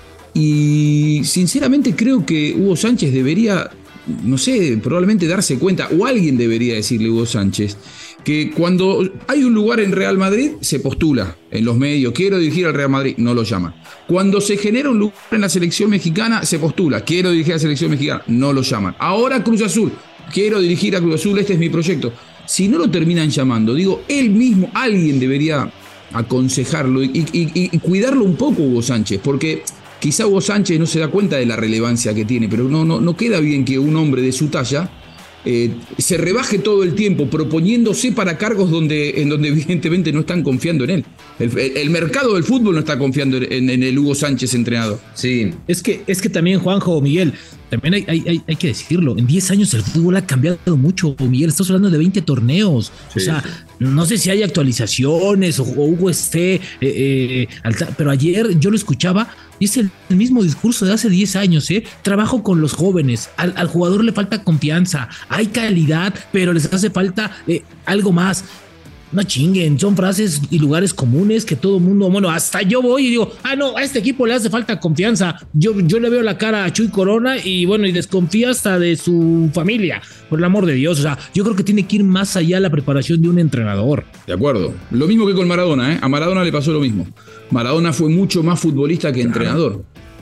Y sinceramente creo que Hugo Sánchez debería, no sé, probablemente darse cuenta, o alguien debería decirle a Hugo Sánchez, que cuando hay un lugar en Real Madrid, se postula en los medios, quiero dirigir al Real Madrid, no lo llaman. Cuando se genera un lugar en la selección mexicana, se postula, quiero dirigir a la selección mexicana, no lo llaman. Ahora Cruz Azul, quiero dirigir a Cruz Azul, este es mi proyecto. Si no lo terminan llamando, digo, él mismo, alguien debería aconsejarlo y, y- y- y cuidarlo un poco, Hugo Sánchez, porque quizá Hugo Sánchez no se da cuenta de la relevancia que tiene, pero no, no, no queda bien que un hombre de su talla eh, se rebaje todo el tiempo proponiéndose para cargos donde, en donde evidentemente no están confiando en él. El, el- el mercado del fútbol no está confiando en, en el Hugo Sánchez entrenador. Sí, Es que, es que también, Juanjo, Miguel, también hay, hay, hay- hay que decirlo. En diez años el fútbol ha cambiado mucho, Miguel. Estás hablando de veinte torneos. Sí, o sea, sí. no sé si hay actualizaciones o, o Hugo esté. eh, eh, alta- pero ayer yo lo escuchaba y es el, el mismo discurso de hace diez años. ¿eh? Trabajo con los jóvenes. Al, al jugador le falta confianza. Hay calidad, pero les hace falta eh, algo más. No chinguen, son frases y lugares comunes que todo mundo, bueno, hasta yo voy y digo, ah, no, a este equipo le hace falta confianza. Yo, yo le veo la cara a Chuy Corona y bueno, y desconfía hasta de su familia, por el amor de Dios. O sea, yo creo que tiene que ir más allá la preparación de un entrenador. De acuerdo. Lo mismo que con Maradona, ¿eh? A Maradona le pasó lo mismo. Maradona fue mucho más futbolista que entrenador.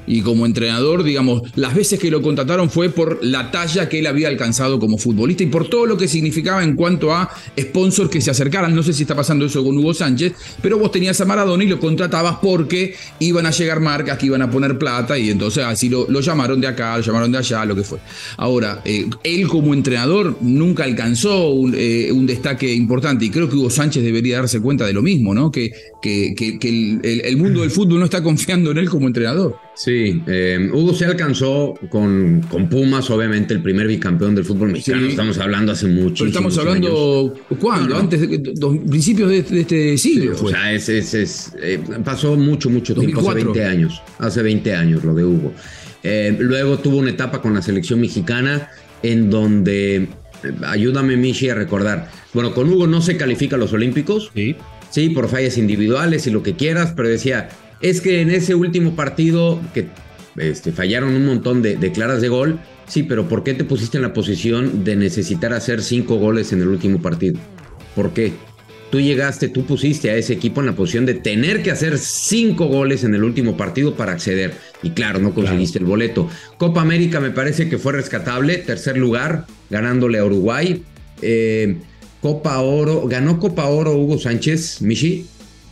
y como entrenador, digamos, las veces que lo contrataron fue por la talla que él había alcanzado como futbolista y por todo lo que significaba en cuanto a sponsors que se acercaran. No sé si está pasando eso con Hugo Sánchez, pero vos tenías a Maradona y lo contratabas porque iban a llegar marcas que iban a poner plata y entonces así lo, lo llamaron de acá, lo llamaron de allá, lo que fue. Ahora, eh, él como entrenador nunca alcanzó un, eh, un destaque importante y creo que Hugo Sánchez debería darse cuenta de lo mismo, ¿no? Que, que, que, que el, el, el mundo del fútbol no está confiando en él como entrenador. Sí, eh, Hugo se alcanzó con, con Pumas, obviamente el primer bicampeón del fútbol mexicano. Sí. Estamos hablando hace muchísimo. Pero estamos hablando, años. ¿Cuándo? No, no. Antes de, de, de principios de, de este siglo. Sí, o sea, es, es, es, eh, pasó mucho, mucho tiempo, hace veinte años. Hace veinte años lo de Hugo. Eh, luego tuvo una etapa con la selección mexicana en donde, eh, ayúdame Michi a recordar, bueno, con Hugo no se califica a los Olímpicos. Sí. Sí, por fallas individuales y lo que quieras, pero decía... Es que en ese último partido que este, fallaron un montón de, de claras de gol, sí, pero ¿por qué te pusiste en la posición de necesitar hacer cinco goles en el último partido? ¿Por qué? Tú llegaste, tú pusiste a ese equipo en la posición de tener que hacer cinco goles en el último partido para acceder. Y claro, no conseguiste claro. el boleto. Copa América me parece que fue rescatable, tercer lugar, ganándole a Uruguay. Eh, Copa Oro, ¿ganó Copa Oro Hugo Sánchez, Michi?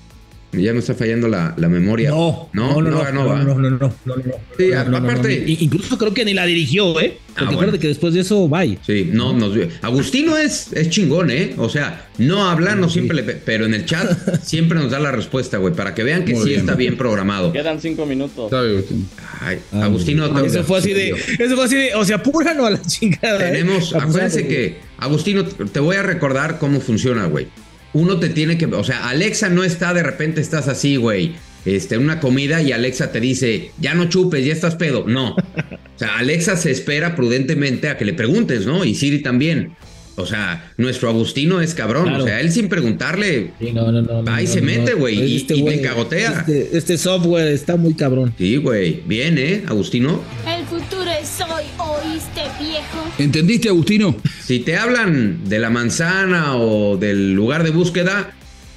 Ya me está fallando la, la memoria. No, no, no, no, no, no, no, no, no, no, no. Sí, no, no, aparte. No, no. Incluso creo que ni la dirigió, ¿eh? Porque ah, bueno. Acuérdate que después de eso, bye. Sí, no, nos Agustino es, es chingón, ¿eh? O sea, no habla, no sí. siempre le. Pero en el chat siempre nos da la respuesta, güey, para que vean que Muy sí bien. está bien programado. Quedan cinco minutos. Está bien, Agustino. Ay, ah, Agustino. Ah, eso fue así de. Eso fue así de. O sea, apúralo a la chingada. Tenemos. ¿eh? Acuérdense que, Agustino, te voy a recordar cómo funciona, güey. Uno te tiene que, o sea, Alexa no está de repente estás así, güey, este, en una comida y Alexa te dice, ya no chupes, ya estás pedo. No. O sea, Alexa se espera prudentemente a que le preguntes, ¿no? Y Siri también. O sea, nuestro Agustino es cabrón. Claro. O sea, él sin preguntarle, sí, no, no, no, ahí no, se no, mete, güey, no. y, este y güey, te cagotea. Este, este software está muy cabrón. Sí, güey. Bien, ¿eh, Agustino? El futuro es hoy, ¿oíste, viejo? ¿Entendiste, Agustino? Si te hablan de la manzana o del lugar de búsqueda,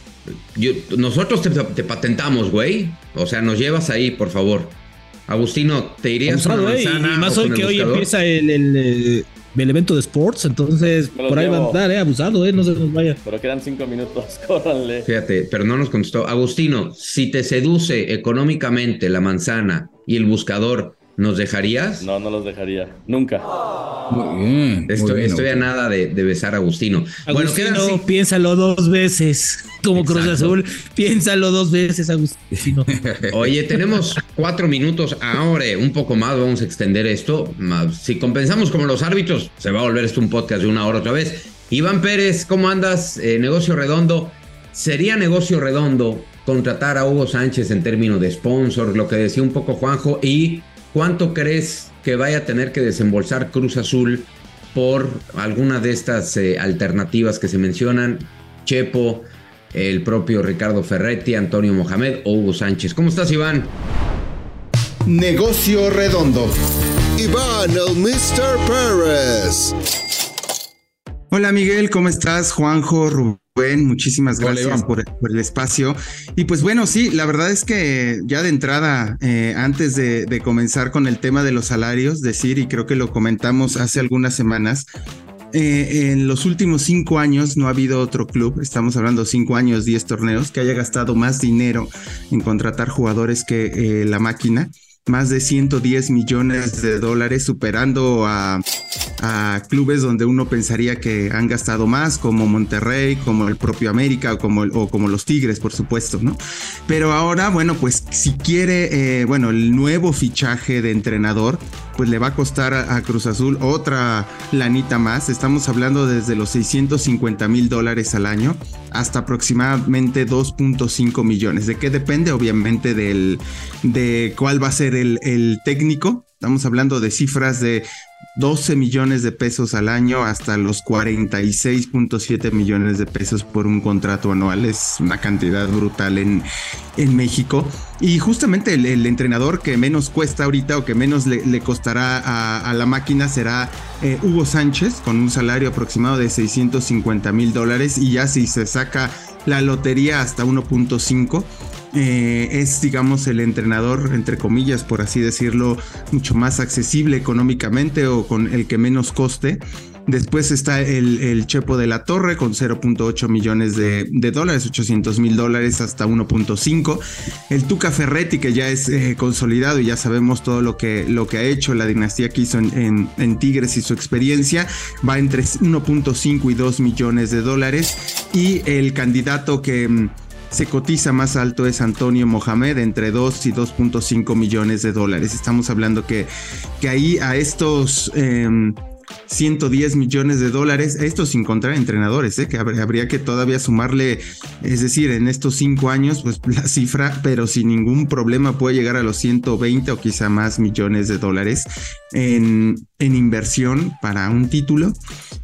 yo, nosotros te, te patentamos, güey. O sea, nos llevas ahí, por favor. Agustino, ¿te irías con la manzana? Y más hoy que hoy empieza el, el, el, el evento de sports, entonces por ahí llevo. Va a andar, eh, abusado, eh, no se nos vaya. Pero quedan cinco minutos, córranle. Fíjate, pero no nos contestó. Agustino, si te seduce económicamente la manzana y el buscador, ¿nos dejarías? No, no los dejaría. Nunca. Muy bien. Estoy, muy bien, estoy a nada de, de besar a Agustino. Agustino, bueno, así... piénsalo dos veces. Como Exacto. Cruz Azul, piénsalo dos veces, Agustino. Oye, tenemos cuatro minutos ahora, un poco más, vamos a extender esto. Si compensamos como los árbitros, se va a volver esto un podcast de una hora otra vez. Iván Pérez, ¿cómo andas? Eh, negocio redondo. ¿Sería negocio redondo contratar a Hugo Sánchez en términos de sponsor? Lo que decía un poco Juanjo. ¿Y cuánto crees que vaya a tener que desembolsar Cruz Azul por alguna de estas eh, alternativas que se mencionan? Chepo, el propio Ricardo Ferretti, Antonio Mohamed o Hugo Sánchez. ¿Cómo estás, Iván? Negocio redondo. Iván, el mister Pérez. Hola, Miguel, ¿cómo estás? Juanjo, Rubén, muchísimas gracias por, por el espacio. Y pues bueno, sí, la verdad es que ya de entrada, eh, antes de, de comenzar con el tema de los salarios, decir, y creo que lo comentamos hace algunas semanas, Eh, en los últimos cinco años no ha habido otro club, estamos hablando cinco años, diez torneos, que haya gastado más dinero en contratar jugadores que eh, la máquina. Más de ciento diez millones de dólares, superando a, a clubes donde uno pensaría que han gastado más, como Monterrey, como el propio América o como, o como los Tigres, por supuesto, ¿no? Pero ahora, bueno, pues si quiere, eh, bueno, el nuevo fichaje de entrenador, pues le va a costar a, a Cruz Azul otra lanita más. Estamos hablando desde los seiscientos cincuenta mil dólares al año hasta aproximadamente dos punto cinco millones. ¿De qué depende? Obviamente del, de cuál va a ser el, el técnico. Estamos hablando de cifras de doce millones de pesos al año hasta los cuarenta y seis punto siete millones de pesos por un contrato anual. Es una cantidad brutal en, en México. Y justamente el, el entrenador que menos cuesta ahorita o que menos le, le costará a, a la máquina será eh, Hugo Sánchez, con un salario aproximado de seiscientos cincuenta mil dólares, y ya si se saca la lotería hasta uno punto cinco. eh, es, digamos, el entrenador, entre comillas, por así decirlo, mucho más accesible económicamente o con el que menos coste. Después está el, el Chepo de la Torre con cero punto ocho millones de, de dólares, ochocientos mil dólares hasta uno punto cinco. El Tuca Ferretti, que ya es eh, consolidado y ya sabemos todo lo que, lo que ha hecho, la dinastía que hizo en, en, en Tigres y su experiencia, va entre uno punto cinco y dos millones de dólares. Y el candidato que mm, se cotiza más alto es Antonio Mohamed, entre dos y dos punto cinco millones de dólares. Estamos hablando que, que ahí a estos... Eh, ciento diez millones de dólares, esto sin contar entrenadores, ¿eh? Que habría que todavía sumarle, es decir, en estos cinco años, pues la cifra, pero sin ningún problema puede llegar a los ciento veinte o quizá más millones de dólares en, en inversión para un título.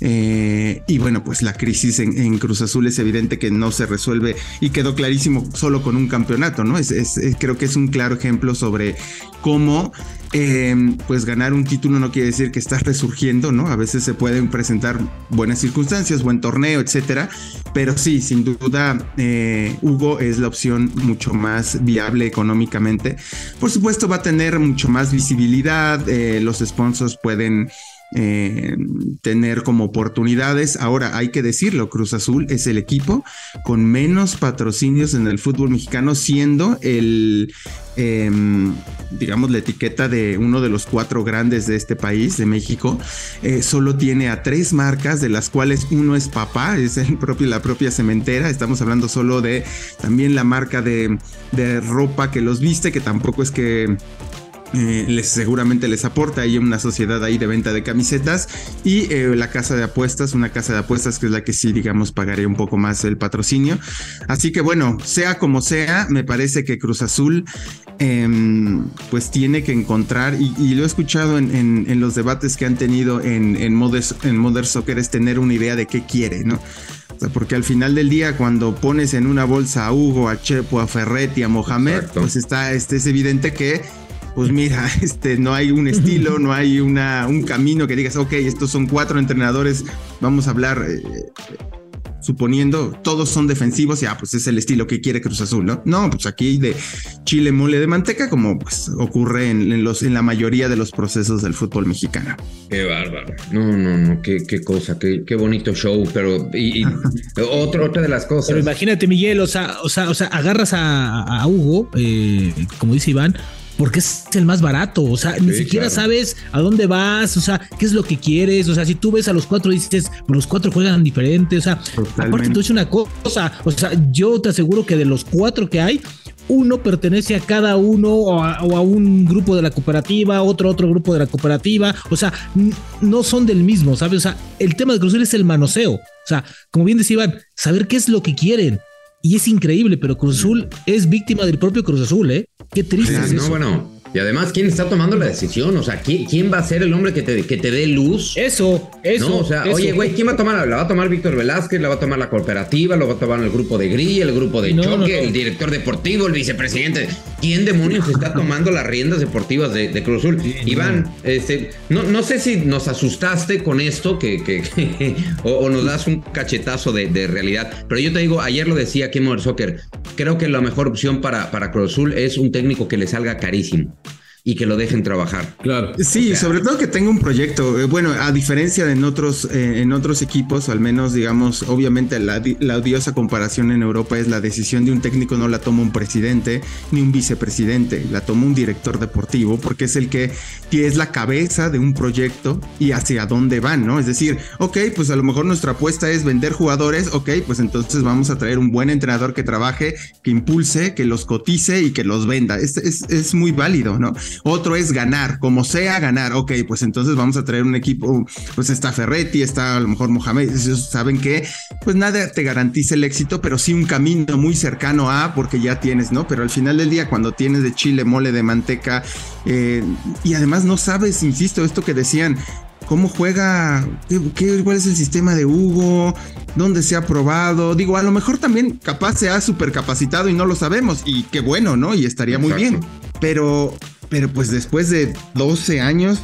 Eh, y bueno, pues la crisis en, en Cruz Azul es evidente que no se resuelve y quedó clarísimo solo con un campeonato, ¿no? Es, es, es, creo que es un claro ejemplo sobre cómo Eh, pues ganar un título no quiere decir que estás resurgiendo, ¿no? A veces se pueden presentar buenas circunstancias, buen torneo, etcétera, pero sí, sin duda, eh, Hugo es la opción mucho más viable económicamente. Por supuesto, va a tener mucho más visibilidad, eh, los sponsors pueden Eh, tener como oportunidades. Ahora hay que decirlo, Cruz Azul es el equipo con menos patrocinios en el fútbol mexicano, siendo el eh, digamos la etiqueta de uno de los cuatro grandes de este país, de México. Eh, solo tiene a tres marcas, de las cuales uno es papá, es el propio, la propia cementera. Estamos hablando solo de también la marca de, de ropa que los viste, que tampoco es que Eh, les, seguramente les aporta. Hay una sociedad ahí de venta de camisetas y eh, la casa de apuestas, una casa de apuestas que es la que sí, digamos, pagaría un poco más el patrocinio. Así que bueno, sea como sea, me parece que Cruz Azul eh, pues tiene que encontrar, y, y lo he escuchado en, en, en los debates que han tenido en, en, Modern, en Modern Soccer, es tener una idea de qué quiere, ¿no? O sea, porque al final del día, cuando pones en una bolsa a Hugo, a Chepo, a Ferretti, a Mohamed, exacto, pues está, este, es evidente que pues mira, este, no hay un estilo, no hay una, un camino que digas, ok, estos son cuatro entrenadores, vamos a hablar, eh, suponiendo, todos son defensivos y ah, pues es el estilo que quiere Cruz Azul, ¿no? No, pues aquí de chile, mole de manteca, como pues ocurre en, en, los, en la mayoría de los procesos del fútbol mexicano. Qué bárbaro. No, no, no, qué, qué cosa, qué, qué bonito show, pero y, y otra, otra de las cosas. Pero imagínate, Miguel, o sea, o sea, o sea, agarras a, a Hugo, eh, como dice Iván, porque es el más barato, o sea, ni sí, siquiera claro. sabes a dónde vas, o sea, qué es lo que quieres, o sea, si tú ves a los cuatro y dices, los cuatro juegan diferente, o sea, totalmente. Aparte tú dices una cosa, o sea, yo te aseguro que de los cuatro que hay, uno pertenece a cada uno o a, o a un grupo de la cooperativa, otro otro grupo de la cooperativa, o sea, n- no son del mismo, ¿sabes? O sea, el tema de Cruz Azul es el manoseo, o sea, como bien decía Iván, saber qué es lo que quieren. Y es increíble, pero Cruz Azul es víctima del propio Cruz Azul, ¿eh? Qué triste sí, es no, eso. Bueno, y además, ¿quién está tomando la decisión? O sea, ¿quién, quién va a ser el hombre que te, que te dé luz? Eso, eso. No, o sea, eso. Oye, güey, ¿quién va a tomar? La va a tomar Víctor Velázquez, la va a tomar la cooperativa, lo va a tomar el grupo de Gris, el grupo de no, Choque, no, no. el director deportivo, el vicepresidente. ¿Quién demonios está tomando las riendas deportivas de, de Cruz Azul? Sí, Iván, no. este, no, no sé si nos asustaste con esto que, que, que o, o nos das un cachetazo de, de realidad, pero yo te digo, ayer lo decía aquí en Modern Soccer, creo que la mejor opción para, para Cruz Azul es un técnico que le salga carísimo y que lo dejen trabajar. Claro. Sí, o sea, sobre todo que tenga un proyecto. Bueno, a diferencia de en otros, eh, en otros equipos, o al menos, digamos, obviamente la, la odiosa comparación en Europa es la decisión de un técnico no la toma un presidente ni un vicepresidente, la toma un director deportivo, porque es el que, que es la cabeza de un proyecto y hacia dónde van, ¿no? Es decir, ok, pues a lo mejor nuestra apuesta es vender jugadores, ok, pues entonces vamos a traer un buen entrenador que trabaje, que impulse, que los cotice y que los venda. Es, es, es muy válido, ¿no? Otro es ganar, como sea ganar. Ok, pues entonces vamos a traer un equipo, pues está Ferretti, está a lo mejor Mohamed. Ellos saben que pues nada te garantiza el éxito, pero sí un camino muy cercano a, porque ya tienes, ¿no? Pero al final del día, cuando tienes de chile, mole de manteca, eh, y además no sabes, insisto, esto que decían, cómo juega, ¿Qué, qué, cuál es el sistema de Hugo, dónde se ha probado. Digo, a lo mejor también capaz se ha supercapacitado y no lo sabemos, y qué bueno, ¿no? Y estaría Exacto. muy bien, pero... Pero pues después de doce años,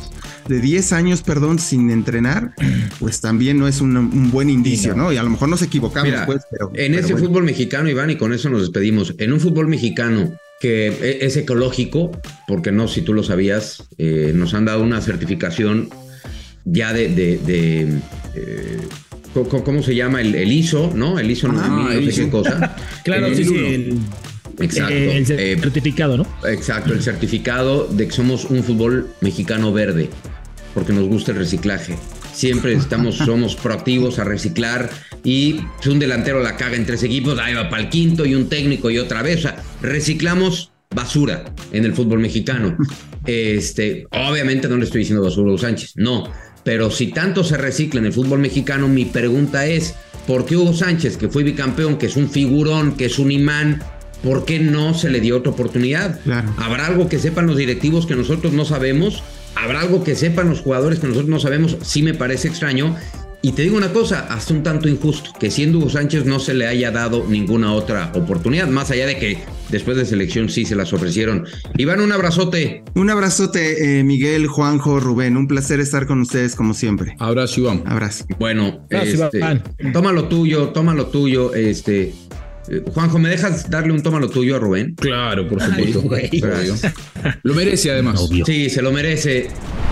de diez años, perdón, sin entrenar, pues también no es un, un buen indicio, sí, no. ¿no? Y a lo mejor nos equivocamos, Mira, pues, pero... En pero ese bueno. fútbol mexicano, Iván, y con eso nos despedimos, en un fútbol mexicano que es ecológico, porque no, si tú lo sabías, eh, nos han dado una certificación ya de... de, de eh, ¿cómo se llama? El, el I S O, ¿no? El I S O, Ah, no, no el sé qué cosa. Claro, el, sí, sí. El, exacto. El eh, certificado, ¿no? Exacto, el certificado de que somos un fútbol mexicano verde, porque nos gusta el reciclaje. Siempre estamos, somos proactivos a reciclar, y si un delantero la caga en tres equipos, ahí va para el quinto, y un técnico y otra vez. O sea, reciclamos basura en el fútbol mexicano. Este, obviamente no le estoy diciendo basura a Hugo Sánchez, no. Pero si tanto se recicla en el fútbol mexicano, mi pregunta es, ¿por qué Hugo Sánchez, que fue bicampeón, que es un figurón, que es un imán, por qué no se le dio otra oportunidad? Claro. ¿Habrá algo que sepan los directivos que nosotros no sabemos? ¿Habrá algo que sepan los jugadores que nosotros no sabemos? Sí me parece extraño. Y te digo una cosa, hasta un tanto injusto, que siendo Hugo Sánchez no se le haya dado ninguna otra oportunidad, más allá de que después de selección sí se las ofrecieron. Iván, un abrazote. Un abrazote, eh, Miguel, Juanjo, Rubén. Un placer estar con ustedes como siempre. Abrazo, Iván. Abrazo. Bueno, Gracias, este, Iván. toma lo tuyo, toma lo tuyo. Este, eh, Juanjo, ¿me dejas darle un toma lo tuyo a Rubén? Claro, por supuesto. Ay, güey. Obvio. Lo merece, además. Obvio. Sí, se lo merece.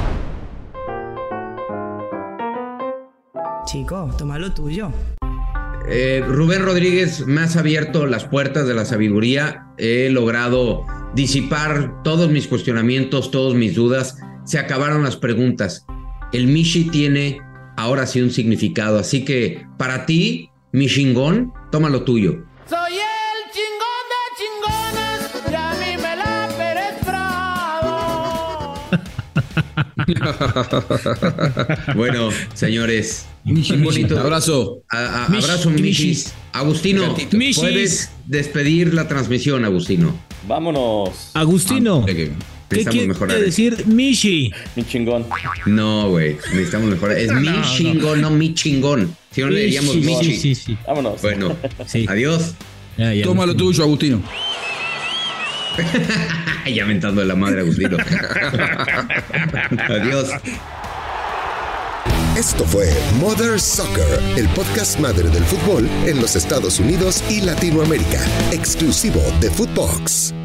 Chico, toma lo tuyo. Eh, Rubén Rodríguez, me has abierto las puertas de la sabiduría. He logrado disipar todos mis cuestionamientos, todas mis dudas. Se acabaron las preguntas. El Mishi tiene ahora sí un significado. Así que para ti, mi chingón, toma lo tuyo. Soy el chingón de chingones y a mí me la penetrado. Bueno, señores, Mishi, un Mishi, bonito abrazo. A, a, Mishi, abrazo, Mishi. Agustino, Mishis. puedes despedir la transmisión, Agustino. Vámonos. Agustino, Ah, ¿qué Necesitamos quiere mejorar. decir Mishi? Mi chingón. No, güey, necesitamos mejorar. Es No, mi no. chingón, no mi chingón. Si no le diríamos Sí, sí, Michi. sí, sí. Vámonos. Bueno, Sí. adiós. Ya, ya, Toma lo Agustino. tuyo, Agustino. Ya mentando de la madre, Agustino. Adiós. Esto fue Mother Soccer, el podcast madre del fútbol en los Estados Unidos y Latinoamérica, exclusivo de Footbox.